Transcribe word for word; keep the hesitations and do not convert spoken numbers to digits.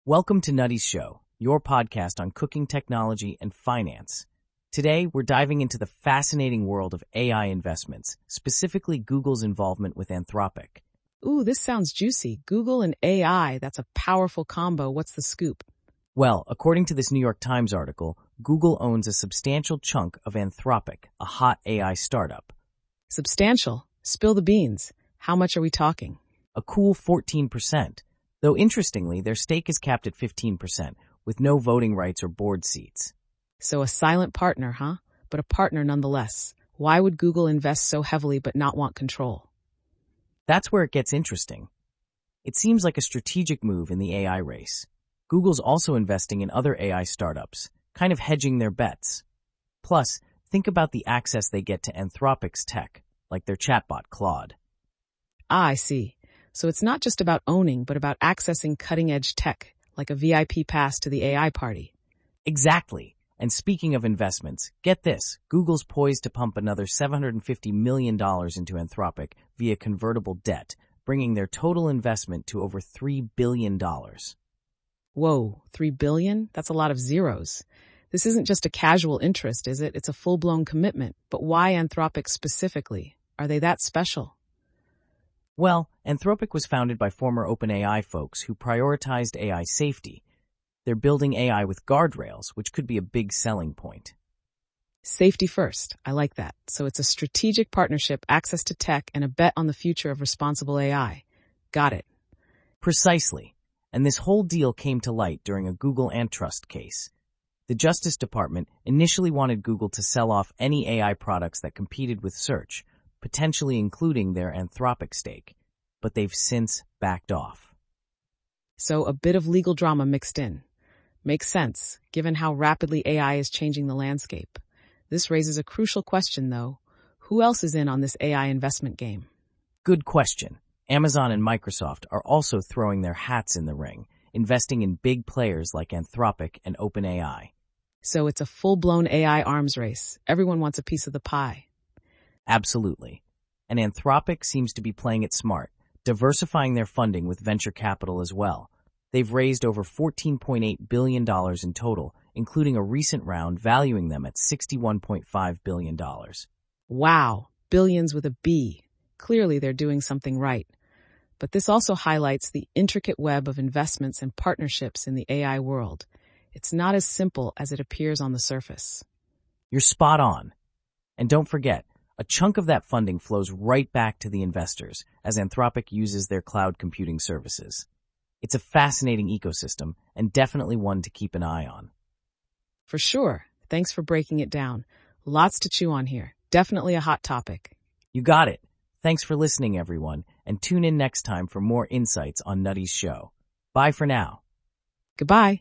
Welcome to Nutty's Show, your podcast on cooking technology and finance. Today, we're diving into the fascinating world of A I investments, specifically Google's involvement with Anthropic. Ooh, this sounds juicy. Google and A I, that's a powerful combo. What's the scoop? Well, according to this New York Times article, Google owns a substantial chunk of Anthropic, a hot A I startup. Substantial. Spill the beans. How much are we talking? A cool fourteen percent. Though interestingly, their stake is capped at fifteen percent, with no voting rights or board seats. So a silent partner, huh? But a partner nonetheless. Why would Google invest so heavily but not want control? That's where it gets interesting. It seems like a strategic move in the A I race. Google's also investing in other A I startups, kind of hedging their bets. Plus, think about the access they get to Anthropic's tech, like their chatbot Claude. Ah, I see. So it's not just about owning, but about accessing cutting-edge tech, like a V I P pass to the A I party. Exactly. And speaking of investments, get this. Google's poised to pump another seven hundred fifty million dollars into Anthropic via convertible debt, bringing their total investment to over three billion dollars. Whoa, three billion dollars? That's a lot of zeros. This isn't just a casual interest, is it? It's a full-blown commitment. But why Anthropic specifically? Are they that special? Well, Anthropic was founded by former OpenAI folks who prioritized A I safety. They're building A I with guardrails, which could be a big selling point. Safety first. I like that. So it's a strategic partnership, access to tech, and a bet on the future of responsible A I. Got it. Precisely. And this whole deal came to light during a Google antitrust case. The Justice Department initially wanted Google to sell off any A I products that competed with search, potentially including their Anthropic stake, but they've since backed off. So a bit of legal drama mixed in. Makes sense, given how rapidly A I is changing the landscape. This raises a crucial question, though. Who else is in on this A I investment game? Good question. Amazon and Microsoft are also throwing their hats in the ring, investing in big players like Anthropic and OpenAI. So it's a full-blown A I arms race. Everyone wants a piece of the pie. Absolutely. And Anthropic seems to be playing it smart, diversifying their funding with venture capital as well. They've raised over fourteen point eight billion dollars in total, including a recent round valuing them at sixty-one point five billion dollars. Wow, billions with a B. Clearly they're doing something right. But this also highlights the intricate web of investments and partnerships in the A I world. It's not as simple as it appears on the surface. You're spot on. And don't forget, a chunk of that funding flows right back to the investors as Anthropic uses their cloud computing services. It's a fascinating ecosystem and definitely one to keep an eye on. For sure. Thanks for breaking it down. Lots to chew on here. Definitely a hot topic. You got it. Thanks for listening, everyone, and tune in next time for more insights on Nutty's Show. Bye for now. Goodbye.